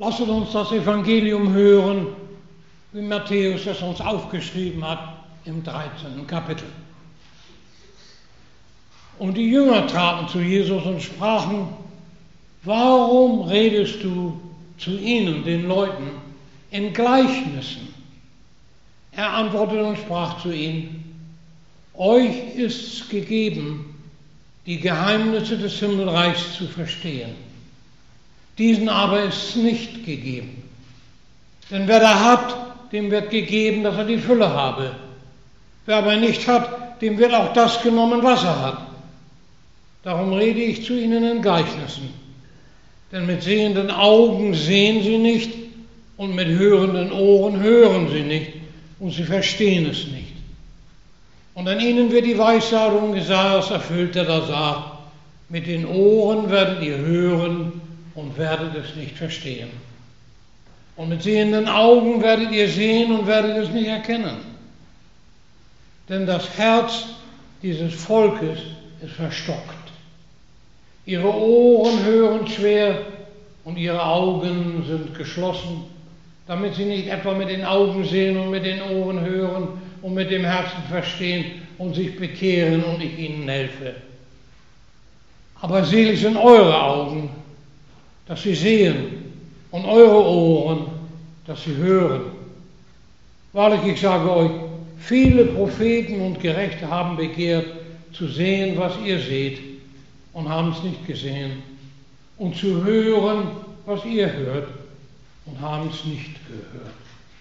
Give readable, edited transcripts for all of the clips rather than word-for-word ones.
Lasset uns das Evangelium hören, wie Matthäus es uns aufgeschrieben hat im 13. Kapitel. Und die Jünger traten zu Jesus und sprachen: Warum redest du zu ihnen, den Leuten, in Gleichnissen? Er antwortete und sprach zu ihnen: Euch ist's gegeben, die Geheimnisse des Himmelreichs zu verstehen. Diesen aber ist's nicht gegeben. Denn wer da hat, dem wird gegeben, dass er die Fülle habe. Wer aber nicht hat, dem wird auch das genommen, was er hat. Darum rede ich zu ihnen in Gleichnissen. Denn mit sehenden Augen sehen sie nicht und mit hörenden Ohren hören sie nicht und sie verstehen es nicht. Und an ihnen wird die Weissagung Jesajas erfüllt, der da sagt: Mit den Ohren werdet ihr hören und werdet es nicht verstehen. Und mit sehenden Augen werdet ihr sehen und werdet es nicht erkennen. Denn das Herz dieses Volkes ist verstockt. Ihre Ohren hören schwer und ihre Augen sind geschlossen, damit sie nicht etwa mit den Augen sehen und mit den Ohren hören und mit dem Herzen verstehen und sich bekehren und ich ihnen helfe. Aber selig sind eure Augen, dass sie sehen, und eure Ohren, dass sie hören. Wahrlich, ich sage euch, viele Propheten und Gerechte haben begehrt, zu sehen, was ihr seht, und haben es nicht gesehen, und zu hören, was ihr hört, und haben es nicht gehört.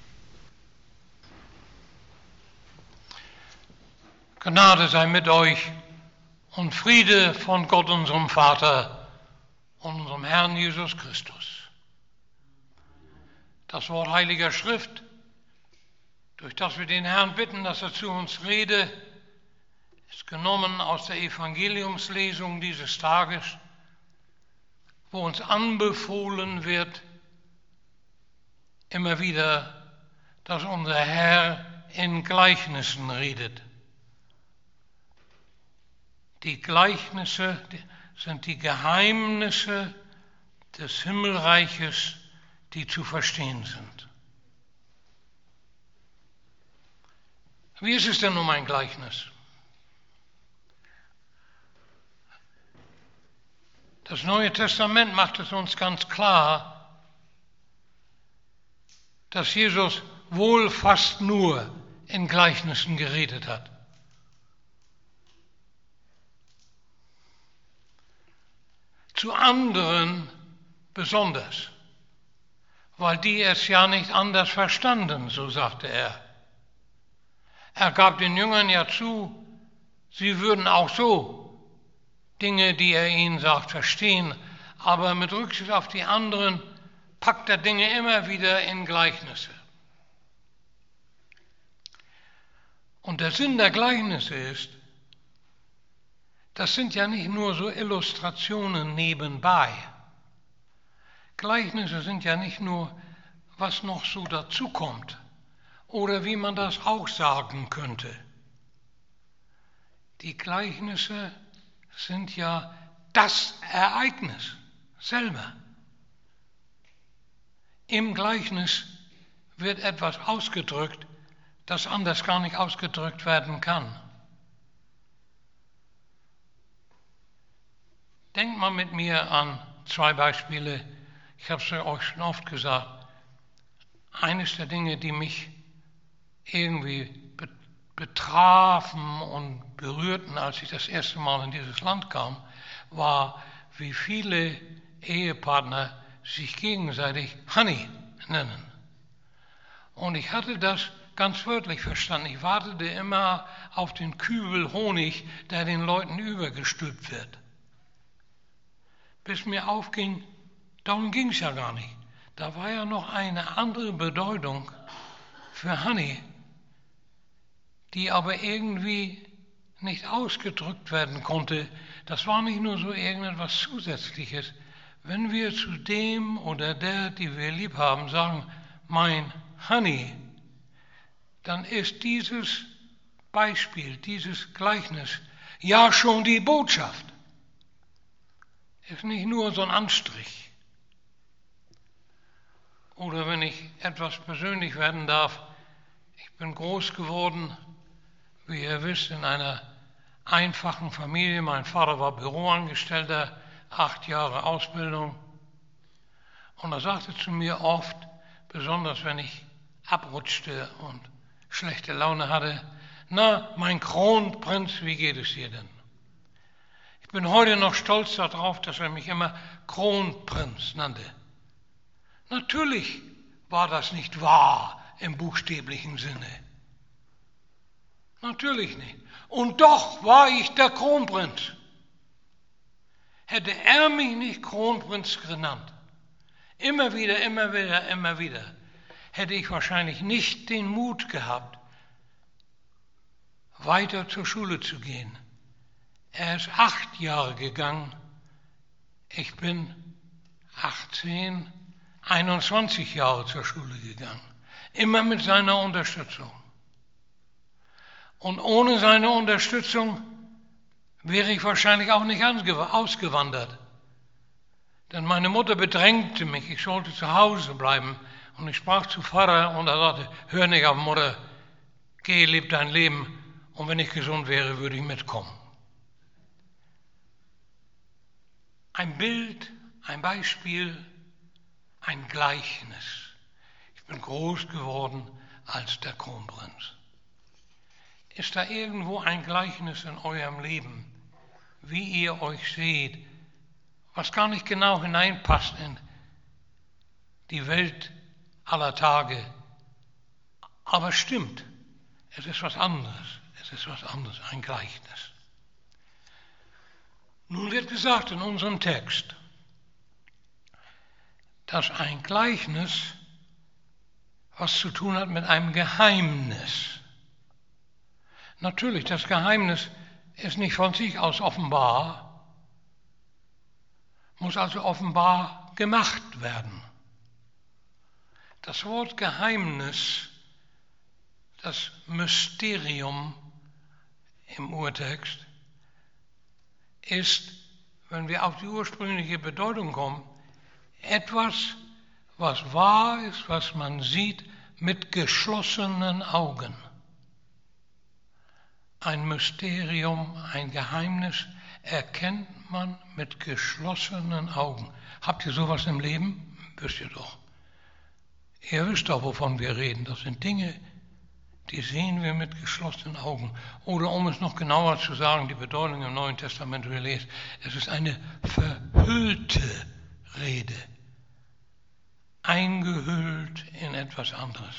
Gnade sei mit euch und Friede von Gott, unserem Vater und unserem Herrn Jesus Christus. Das Wort Heiliger Schrift, durch das wir den Herrn bitten, dass er zu uns rede, ist genommen aus der Evangeliumslesung dieses Tages, wo uns anbefohlen wird, immer wieder, dass unser Herr in Gleichnissen redet. Die Gleichnisse sind die Geheimnisse des Himmelreiches, die zu verstehen sind. Wie ist es denn um ein Gleichnis? Das Neue Testament macht es uns ganz klar, dass Jesus wohl fast nur in Gleichnissen geredet hat. Zu anderen besonders, weil die es ja nicht anders verstanden, so sagte er. Er gab den Jüngern ja zu, sie würden auch so Dinge, die er ihnen sagt, verstehen, aber mit Rücksicht auf die anderen packt er Dinge immer wieder in Gleichnisse. Und der Sinn der Gleichnisse ist, das sind ja nicht nur so Illustrationen nebenbei. Gleichnisse sind ja nicht nur, was noch so dazukommt oder wie man das auch sagen könnte. Die Gleichnisse sind ja das Ereignis selber. Im Gleichnis wird etwas ausgedrückt, das anders gar nicht ausgedrückt werden kann. Denkt mal mit mir an zwei Beispiele. Ich habe es euch schon oft gesagt. Eines der Dinge, die mich irgendwie betrafen und berührten, als ich das erste Mal in dieses Land kam, war, wie viele Ehepartner sich gegenseitig Honey nennen. Und ich hatte das ganz wörtlich verstanden. Ich wartete immer auf den Kübel Honig, der den Leuten übergestülpt wird. Bis mir aufging, darum ging es ja gar nicht. Da war ja noch eine andere Bedeutung für Honey, die aber irgendwie nicht ausgedrückt werden konnte. Das war nicht nur so irgendetwas Zusätzliches. Wenn wir zu dem oder der, die wir lieb haben, sagen, mein Honey, dann ist dieses Beispiel, dieses Gleichnis ja schon die Botschaft. Ist nicht nur so ein Anstrich. Oder wenn ich etwas persönlich werden darf, ich bin groß geworden, wie ihr wisst, in einer einfachen Familie. Mein Vater war Büroangestellter, 8 Jahre Ausbildung. Und er sagte zu mir oft, besonders wenn ich abrutschte und schlechte Laune hatte, na, mein Kronprinz, wie geht es dir denn? Ich bin heute noch stolz darauf, dass er mich immer Kronprinz nannte. Natürlich war das nicht wahr im buchstäblichen Sinne. Natürlich nicht. Und doch war ich der Kronprinz. Hätte er mich nicht Kronprinz genannt, immer wieder, hätte ich wahrscheinlich nicht den Mut gehabt, weiter zur Schule zu gehen. Er ist 8 Jahre gegangen, ich bin 21 Jahre zur Schule gegangen, immer mit seiner Unterstützung. Und ohne seine Unterstützung wäre ich wahrscheinlich auch nicht ausgewandert. Denn meine Mutter bedrängte mich, ich sollte zu Hause bleiben. Und ich sprach zu Vater und er sagte, hör nicht auf Mutter, geh, leb dein Leben. Und wenn ich gesund wäre, würde ich mitkommen. Ein Bild, ein Beispiel, ein Gleichnis. Ich bin groß geworden als der Kronprinz. Ist da irgendwo ein Gleichnis in eurem Leben, wie ihr euch seht, was gar nicht genau hineinpasst in die Welt aller Tage, aber stimmt, es ist was anderes, ein Gleichnis. Nun wird gesagt in unserem Text, dass ein Gleichnis was zu tun hat mit einem Geheimnis. Natürlich, das Geheimnis ist nicht von sich aus offenbar, muss also offenbar gemacht werden. Das Wort Geheimnis, das Mysterium im Urtext, ist, wenn wir auf die ursprüngliche Bedeutung kommen, etwas, was wahr ist, was man sieht mit geschlossenen Augen. Ein Mysterium, ein Geheimnis erkennt man mit geschlossenen Augen. Habt ihr sowas im Leben? Wisst ihr doch. Ihr wisst doch, wovon wir reden. Das sind Dinge, die sehen wir mit geschlossenen Augen. Oder um es noch genauer zu sagen, die Bedeutung im Neuen Testament, wie ihr lest, es ist eine verhüllte Rede, eingehüllt in etwas anderes.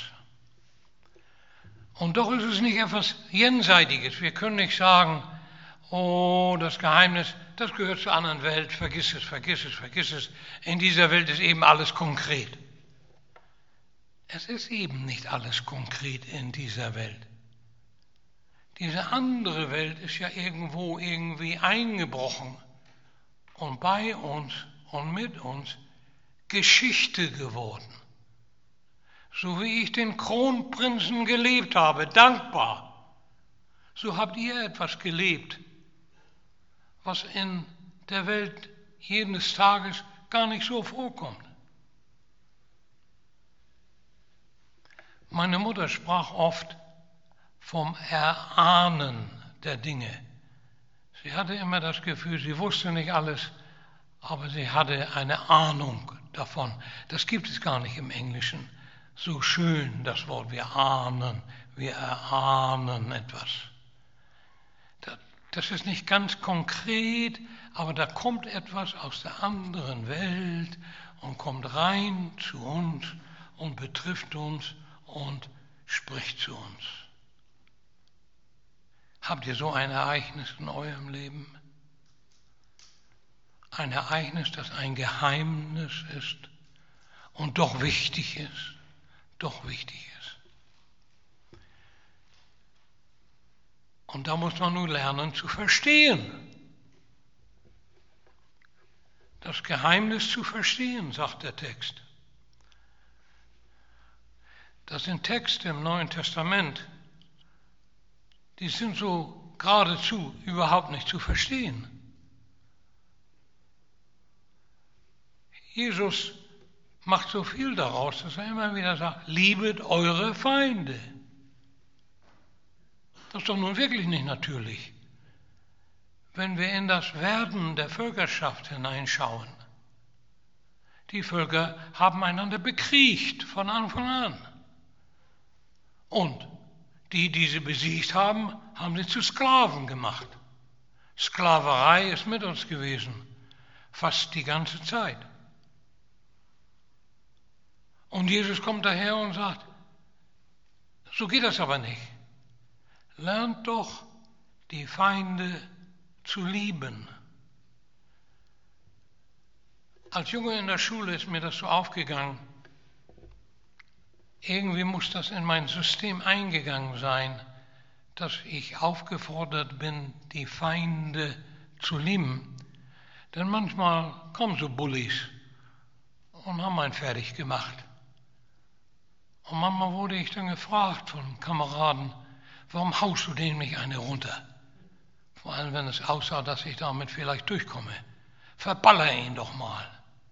Und doch ist es nicht etwas Jenseitiges. Wir können nicht sagen, oh, das Geheimnis, das gehört zur anderen Welt, vergiss es. In dieser Welt ist eben alles konkret. Es ist eben nicht alles konkret in dieser Welt. Diese andere Welt ist ja irgendwo irgendwie eingebrochen und bei uns und mit uns Geschichte geworden. So wie ich den Kronprinzen gelebt habe, dankbar, so habt ihr etwas gelebt, was in der Welt jedes Tages gar nicht so vorkommt. Meine Mutter sprach oft vom Erahnen der Dinge. Sie hatte immer das Gefühl, sie wusste nicht alles, aber sie hatte eine Ahnung davon. Das gibt es gar nicht im Englischen. So schön das Wort, wir erahnen etwas. Das ist nicht ganz konkret, aber da kommt etwas aus der anderen Welt und kommt rein zu uns und betrifft uns und spricht zu uns. Habt ihr so ein Ereignis in eurem Leben? Ein Ereignis, das ein Geheimnis ist und doch wichtig ist. Und da muss man nun lernen zu verstehen. Das Geheimnis zu verstehen, sagt der Text. Das sind Texte im Neuen Testament, die sind so geradezu überhaupt nicht zu verstehen. Jesus macht so viel daraus, dass er immer wieder sagt, liebet eure Feinde. Das ist doch nun wirklich nicht natürlich. Wenn wir in das Werden der Völkerschaft hineinschauen, die Völker haben einander bekriegt von Anfang an. Und die sie besiegt haben, haben sie zu Sklaven gemacht. Sklaverei ist mit uns gewesen, fast die ganze Zeit. Und Jesus kommt daher und sagt, so geht das aber nicht. Lernt doch die Feinde zu lieben. Als Junge in der Schule ist mir das so aufgegangen. Irgendwie muss das in mein System eingegangen sein, dass ich aufgefordert bin, die Feinde zu lieben. Denn manchmal kommen so Bullies und haben einen fertig gemacht. Und manchmal wurde ich dann gefragt von Kameraden, warum haust du dem nicht eine runter? Vor allem, wenn es aussah, dass ich damit vielleicht durchkomme. Verballer ihn doch mal.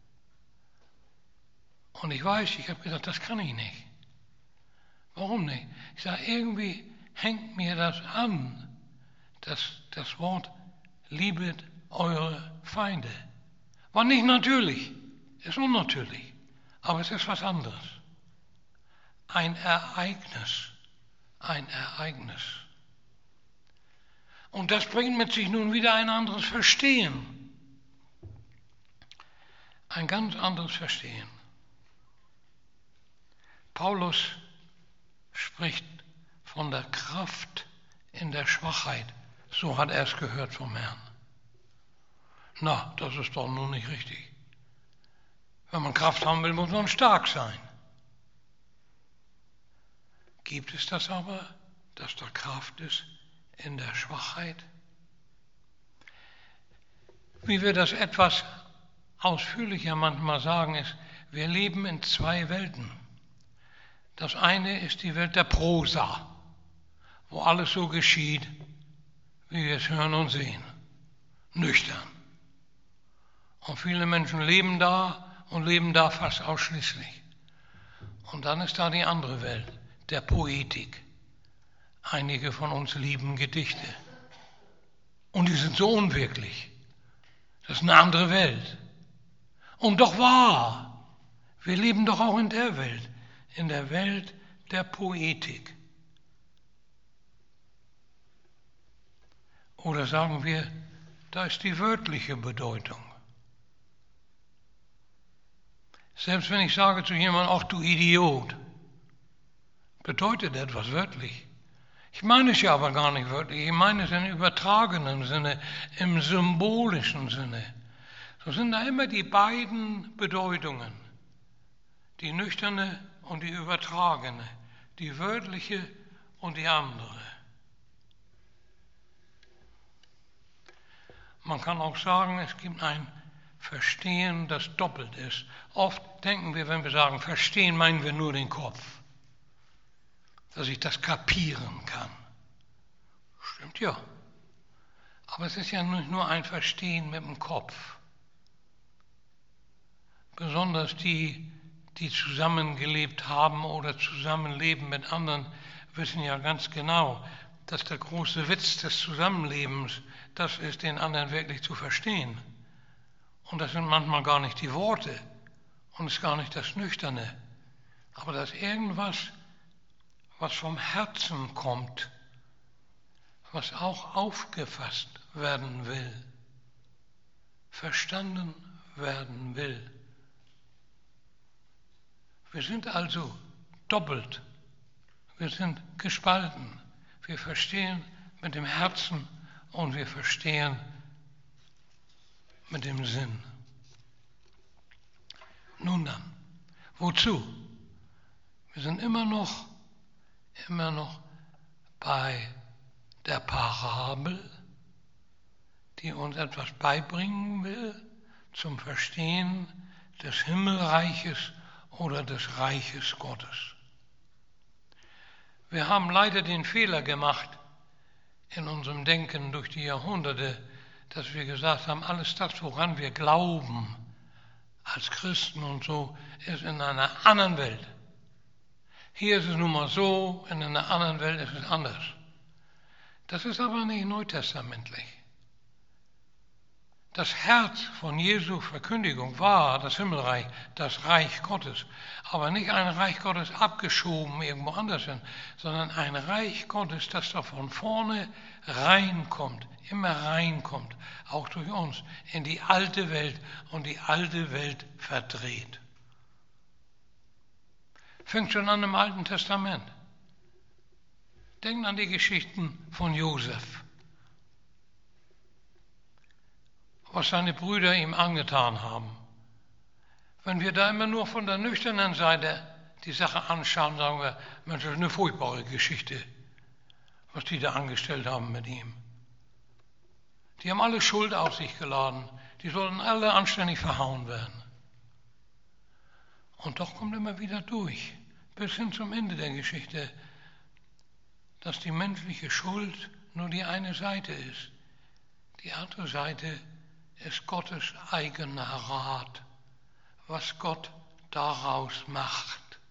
Und ich weiß, ich habe gesagt, das kann ich nicht. Warum nicht? Ich sage, irgendwie hängt mir das an, das Wort liebet eure Feinde. War nicht natürlich, ist unnatürlich, aber es ist was anderes. Ein Ereignis. Und das bringt mit sich nun wieder ein anderes Verstehen. Ein ganz anderes Verstehen. Paulus spricht von der Kraft in der Schwachheit. So hat er es gehört vom Herrn. Na, das ist doch nun nicht richtig. Wenn man Kraft haben will, muss man stark sein. Gibt es das aber, dass da Kraft ist in der Schwachheit? Wie wir das etwas ausführlicher manchmal sagen, ist, wir leben in zwei Welten. Das eine ist die Welt der Prosa, wo alles so geschieht, wie wir es hören und sehen. Nüchtern. Und viele Menschen leben da fast ausschließlich. Und dann ist da die andere Welt, der Poetik. Einige von uns lieben Gedichte. Und die sind so unwirklich. Das ist eine andere Welt. Und doch wahr. Wir leben doch auch in der Welt der Poetik. Oder sagen wir, da ist die wörtliche Bedeutung. Selbst wenn ich sage zu jemandem, ach du Idiot, bedeutet etwas wörtlich. Ich meine es ja aber gar nicht wörtlich, ich meine es im übertragenen Sinne, im symbolischen Sinne. So sind da immer die beiden Bedeutungen, die nüchterne und die übertragene, die wörtliche und die andere. Man kann auch sagen, es gibt ein Verstehen, das doppelt ist. Oft denken wir, wenn wir sagen verstehen, meinen wir nur den Kopf, dass ich das kapieren kann. Stimmt ja. Aber es ist ja nicht nur ein Verstehen mit dem Kopf. Besonders die zusammengelebt haben oder zusammenleben mit anderen, wissen ja ganz genau, dass der große Witz des Zusammenlebens das ist, den anderen wirklich zu verstehen. Und das sind manchmal gar nicht die Worte und es ist gar nicht das Nüchterne, aber das ist irgendwas, was vom Herzen kommt, was auch aufgefasst werden will, verstanden werden will. Wir sind also doppelt, wir sind gespalten, wir verstehen mit dem Herzen und wir verstehen mit dem Sinn. Nun dann, wozu? Wir sind immer noch bei der Parabel, die uns etwas beibringen will zum Verstehen des Himmelreiches oder des Reiches Gottes. Wir haben leider den Fehler gemacht in unserem Denken durch die Jahrhunderte, dass wir gesagt haben, alles das, woran wir glauben, als Christen und so, ist in einer anderen Welt. Hier ist es nun mal so, in einer anderen Welt ist es anders. Das ist aber nicht neutestamentlich. Das Herz von Jesu Verkündigung war das Himmelreich, das Reich Gottes. Aber nicht ein Reich Gottes abgeschoben irgendwo anders hin, sondern ein Reich Gottes, das da von vorne reinkommt, immer reinkommt, auch durch uns, in die alte Welt und die alte Welt verdreht. Fängt schon an im Alten Testament. Denkt an die Geschichten von Josef, was seine Brüder ihm angetan haben. Wenn wir da immer nur von der nüchternen Seite die Sache anschauen, sagen wir, Mensch, das ist eine furchtbare Geschichte, was die da angestellt haben mit ihm. Die haben alle Schuld auf sich geladen, die sollten alle anständig verhauen werden. Und doch kommt immer wieder durch, bis hin zum Ende der Geschichte, dass die menschliche Schuld nur die eine Seite ist. Die andere Seite ist Gottes eigener Rat, was Gott daraus macht.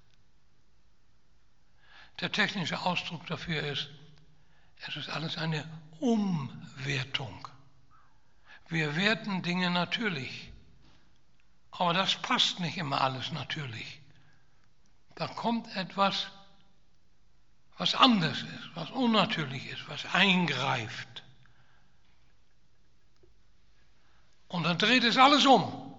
Der technische Ausdruck dafür ist, es ist alles eine Umwertung. Wir werten Dinge natürlich, aber das passt nicht immer alles natürlich. Da kommt etwas, was anders ist, was unnatürlich ist, was eingreift. Und dann dreht es alles um.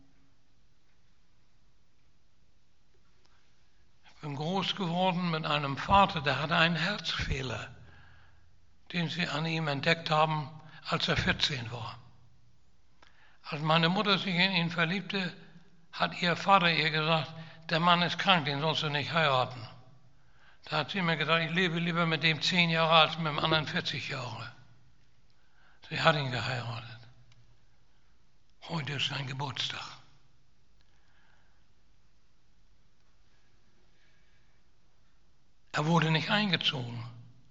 Ich bin groß geworden mit einem Vater, der hatte einen Herzfehler, den sie an ihm entdeckt haben, als er 14 war. Als meine Mutter sich in ihn verliebte, hat ihr Vater ihr gesagt, der Mann ist krank, den sollst du nicht heiraten. Da hat sie mir gesagt, ich lebe lieber mit dem 10 Jahre als mit dem anderen 40 Jahre. Sie hat ihn geheiratet. Heute ist sein Geburtstag. Er wurde nicht eingezogen.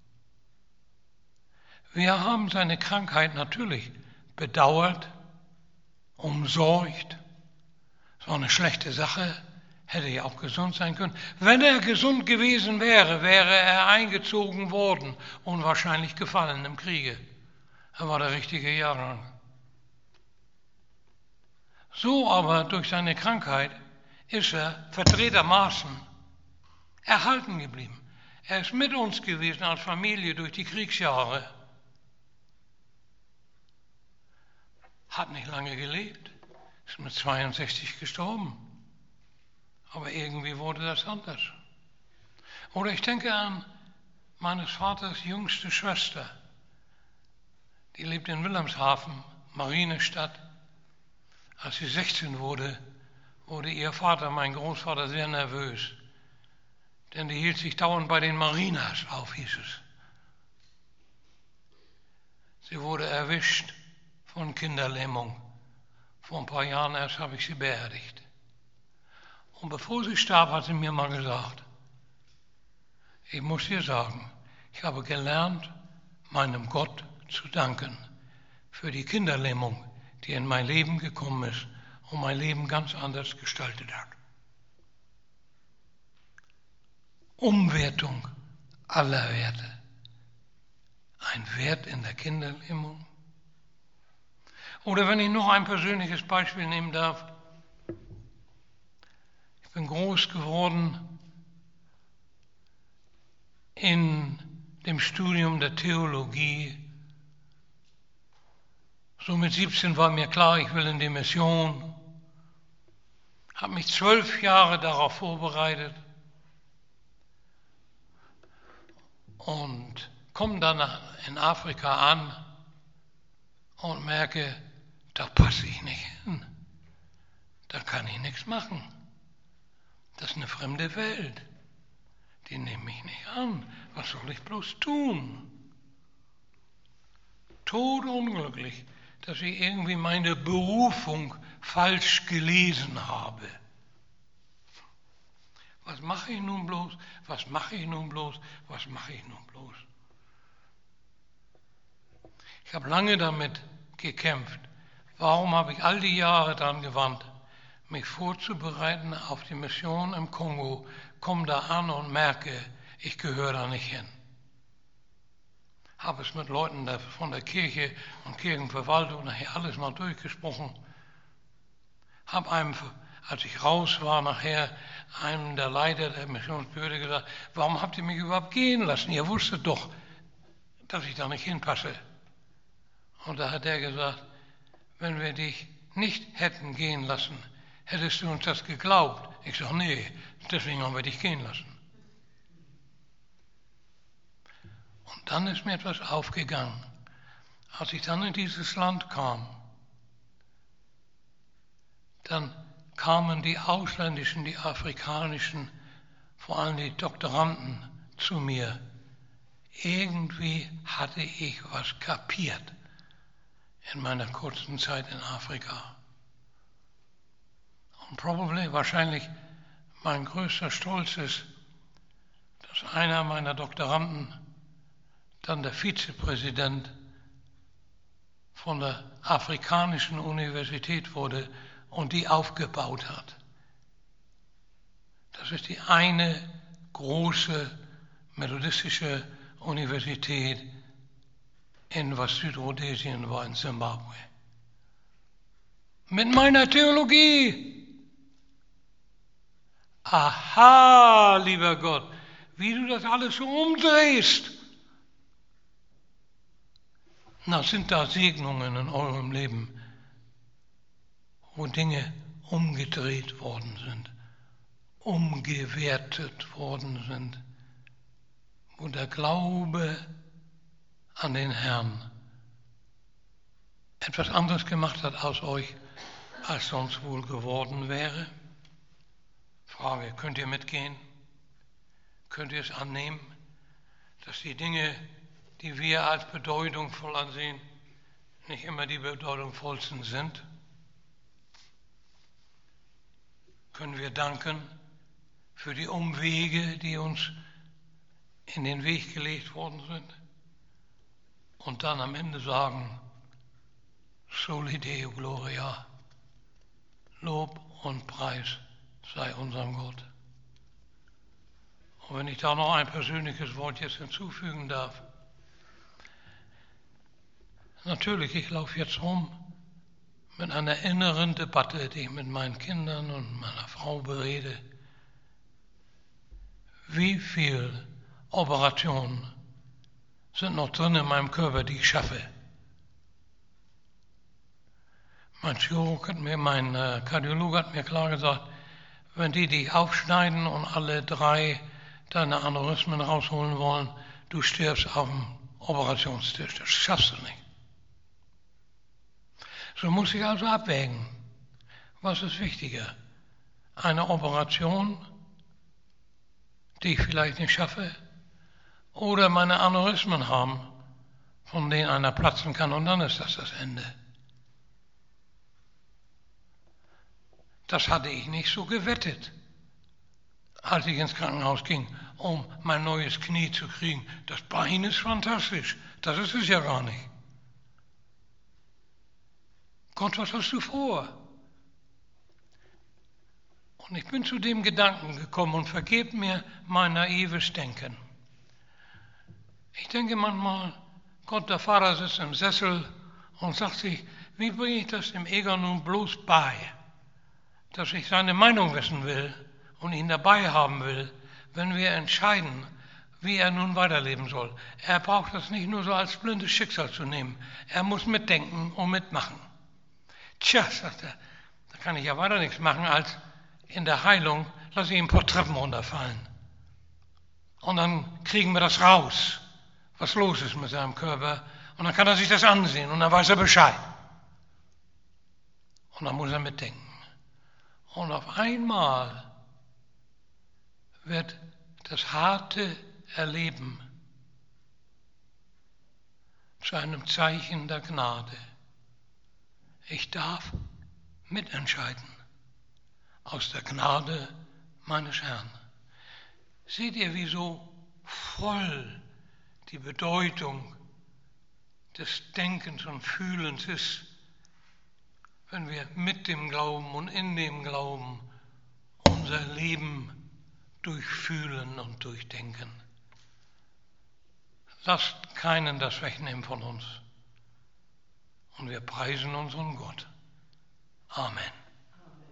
Wir haben seine Krankheit natürlich bedauert, umsorgt. Es war eine schlechte Sache, hätte ja auch gesund sein können. Wenn er gesund gewesen wäre, wäre er eingezogen worden und wahrscheinlich gefallen im Kriege. Er war der richtige Jahrgang. So aber durch seine Krankheit ist er verdrehtermaßen erhalten geblieben. Er ist mit uns gewesen als Familie durch die Kriegsjahre. Hat nicht lange gelebt, ist mit 62 gestorben. Aber irgendwie wurde das anders. Oder ich denke an meines Vaters jüngste Schwester. Die lebt in Wilhelmshaven, Marinestadt. Als sie 16 wurde, wurde ihr Vater, mein Großvater, sehr nervös. Denn die hielt sich dauernd bei den Marinas auf, hieß es. Sie wurde erwischt von Kinderlähmung. Vor ein paar Jahren erst habe ich sie beerdigt. Und bevor sie starb, hat sie mir mal gesagt, ich muss dir sagen, ich habe gelernt, meinem Gott zu danken für die Kinderlähmung, die in mein Leben gekommen ist und mein Leben ganz anders gestaltet hat. Umwertung aller Werte. Ein Wert in der Kinderlähmung. Oder wenn ich noch ein persönliches Beispiel nehmen darf. Ich bin groß geworden in dem Studium der Theologie. So mit 17 war mir klar, ich will in die Mission. Habe mich 12 Jahre darauf vorbereitet und komme dann in Afrika an und merke, da passe ich nicht hin. Da kann ich nichts machen. Das ist eine fremde Welt. Die nimmt mich nicht an. Was soll ich bloß tun? Todunglücklich, dass ich irgendwie meine Berufung falsch gelesen habe. Was mache ich nun bloß? Was mache ich nun bloß? Was mache ich nun bloß? Ich habe lange damit gekämpft. Warum habe ich all die Jahre daran gewandt, mich vorzubereiten auf die Mission im Kongo, komme da an und merke, ich gehöre da nicht hin. Habe es mit Leuten von der Kirche und Kirchenverwaltung nachher alles mal durchgesprochen. Habe einem, als ich raus war, nachher einem der Leiter der Missionsbehörde gesagt, warum habt ihr mich überhaupt gehen lassen? Ihr wusstet doch, dass ich da nicht hinpasse. Und da hat er gesagt, wenn wir dich nicht hätten gehen lassen, hättest du uns das geglaubt? Ich sage, nee, deswegen haben wir dich gehen lassen. Und dann ist mir etwas aufgegangen. Als ich dann in dieses Land kam, dann kamen die ausländischen, die afrikanischen, vor allem die Doktoranden zu mir. Irgendwie hatte ich was kapiert in meiner kurzen Zeit in Afrika. Und wahrscheinlich mein größter Stolz ist, dass einer meiner Doktoranden dann der Vizepräsident von der Afrikanischen Universität wurde und die aufgebaut hat. Das ist die eine große methodistische Universität in was Südrhodesien war, in Zimbabwe. Mit meiner Theologie. Aha, lieber Gott, wie du das alles so umdrehst. Na, sind da Segnungen in eurem Leben, wo Dinge umgedreht worden sind, umgewertet worden sind, wo der Glaube an den Herrn etwas anderes gemacht hat aus euch, als sonst wohl geworden wäre? Frage, könnt ihr mitgehen? Könnt ihr es annehmen, dass die Dinge, die wir als bedeutungsvoll ansehen, nicht immer die bedeutungsvollsten sind? Können wir danken für die Umwege, die uns in den Weg gelegt worden sind? Und dann am Ende sagen, Soli Deo Gloria, Lob und Preis sei unserem Gott. Und wenn ich da noch ein persönliches Wort jetzt hinzufügen darf. Natürlich, ich laufe jetzt rum mit einer inneren Debatte, die ich mit meinen Kindern und meiner Frau berede. Wie viel Operationen sind noch drin in meinem Körper, die ich schaffe? Mein Kardiologe hat mir klar gesagt, wenn die dich aufschneiden und alle 3 deine Aneurysmen rausholen wollen, du stirbst auf dem Operationstisch. Das schaffst du nicht. So muss ich also abwägen. Was ist wichtiger? Eine Operation, die ich vielleicht nicht schaffe, oder meine Aneurysmen haben, von denen einer platzen kann und dann ist das Ende. Das hatte ich nicht so gewettet, als ich ins Krankenhaus ging, um mein neues Knie zu kriegen. Das Bein ist fantastisch, das ist es ja gar nicht. Gott, was hast du vor? Und ich bin zu dem Gedanken gekommen und vergebt mir mein naives Denken. Ich denke manchmal, Gott, der Vater sitzt im Sessel und sagt sich, wie bringe ich das dem Egon nun bloß bei, dass ich seine Meinung wissen will und ihn dabei haben will, wenn wir entscheiden, wie er nun weiterleben soll. Er braucht das nicht nur so als blindes Schicksal zu nehmen, er muss mitdenken und mitmachen. Tja, sagt er, da kann ich ja weiter nichts machen, als in der Heilung lasse ich ihn ein paar Treppen runterfallen. Und dann kriegen wir das raus, was los ist mit seinem Körper. Und dann kann er sich das ansehen und dann weiß er Bescheid. Und dann muss er mitdenken. Und auf einmal wird das harte Erleben zu einem Zeichen der Gnade. Ich darf mitentscheiden aus der Gnade meines Herrn. Seht ihr, wie so voll die Bedeutung des Denkens und Fühlens ist, wenn wir mit dem Glauben und in dem Glauben unser Leben durchfühlen und durchdenken. Lasst keinen das wegnehmen von uns. Und wir preisen unseren Gott. Amen.